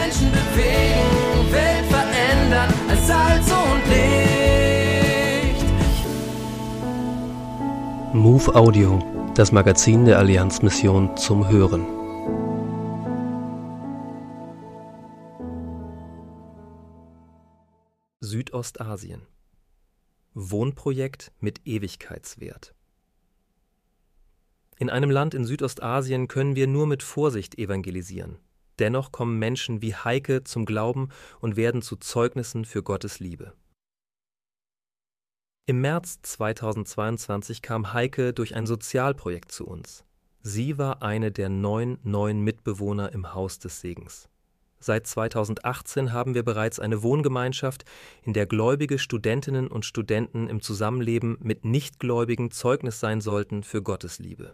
Menschen bewegen, Welt verändern als Salz und Licht. Move Audio, das Magazin der Allianzmission zum Hören. Südostasien. Wohnprojekt mit Ewigkeitswert. In einem Land in Südostasien können wir nur mit Vorsicht evangelisieren. Dennoch kommen Menschen wie Heike zum Glauben und werden zu Zeugnissen für Gottes Liebe. Im März 2022 kam Heike durch ein Sozialprojekt zu uns. Sie war eine der 9 neuen Mitbewohner im Haus des Segens. Seit 2018 haben wir bereits eine Wohngemeinschaft, in der gläubige Studentinnen und Studenten im Zusammenleben mit Nichtgläubigen Zeugnis sein sollten für Gottes Liebe.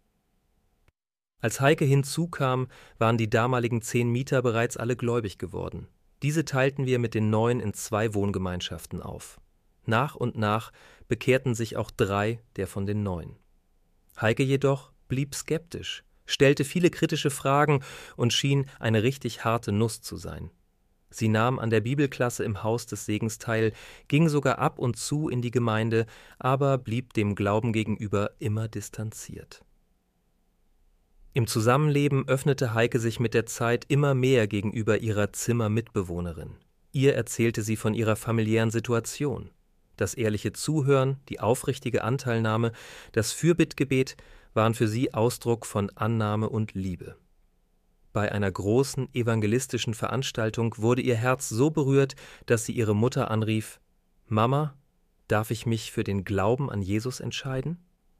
Als Heike hinzukam, waren die damaligen 10 Mieter bereits alle gläubig geworden. Diese teilten wir mit den 9 in 2 Wohngemeinschaften auf. Nach und nach bekehrten sich auch 3 der von den 9. Heike jedoch blieb skeptisch, stellte viele kritische Fragen und schien eine richtig harte Nuss zu sein. Sie nahm an der Bibelklasse im Haus des Segens teil, ging sogar ab und zu in die Gemeinde, aber blieb dem Glauben gegenüber immer distanziert. Im Zusammenleben öffnete Heike sich mit der Zeit immer mehr gegenüber ihrer Zimmermitbewohnerin. Ihr erzählte sie von ihrer familiären Situation. Das ehrliche Zuhören, die aufrichtige Anteilnahme, das Fürbittgebet waren für sie Ausdruck von Annahme und Liebe. Bei einer großen evangelistischen Veranstaltung wurde ihr Herz so berührt, dass sie ihre Mutter anrief: »Mama, darf ich mich für den Glauben an Jesus entscheiden?«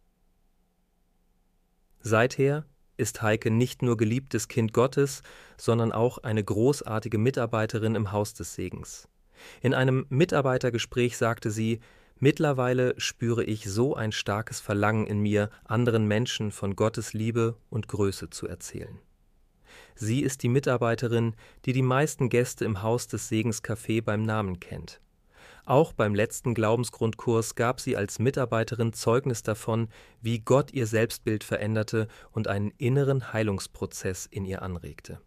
Seither ist Heike nicht nur geliebtes Kind Gottes, sondern auch eine großartige Mitarbeiterin im Haus des Segens. In einem Mitarbeitergespräch sagte sie: »Mittlerweile spüre ich so ein starkes Verlangen in mir, anderen Menschen von Gottes Liebe und Größe zu erzählen.« Sie ist die Mitarbeiterin, die die meisten Gäste im Haus des Segens Café beim Namen kennt. Auch beim letzten Glaubensgrundkurs gab sie als Mitarbeiterin Zeugnis davon, wie Gott ihr Selbstbild veränderte und einen inneren Heilungsprozess in ihr anregte.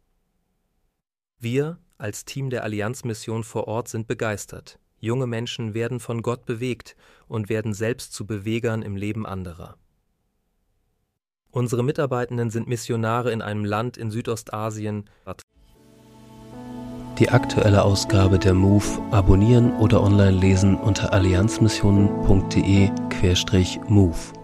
Wir als Team der Allianzmission vor Ort sind begeistert. Junge Menschen werden von Gott bewegt und werden selbst zu Bewegern im Leben anderer. Unsere Mitarbeitenden sind Missionare in einem Land in Südostasien. Die aktuelle Ausgabe der MOVE abonnieren oder online lesen unter allianzmissionen.de/MOVE.